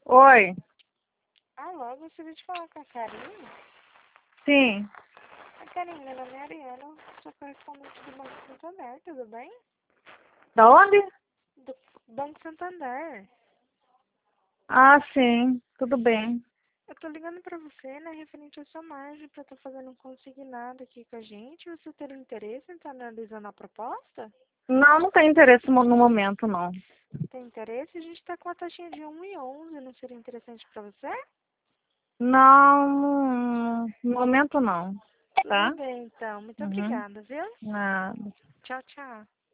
Oi. Alô, gostaria de falar com a Karine. Sim. A Karine, meu nome é Ariana, sou correspondente do Banco Santander, tudo bem? Da onde? Do Banco Santander. Ah, sim. Tudo bem. Eu tô ligando pra você, né, referente à sua margem, pra estar fazendo um consignado aqui com a gente. Você teria interesse em estar analisando a proposta? Não, não tem interesse no momento, não. Tem interesse? A gente tá com a taxinha de 1,11, não seria interessante pra você? Não, no momento não. Tudo Tá? bem, então. Muito Uhum. obrigada, viu? Nada. Tchau, tchau.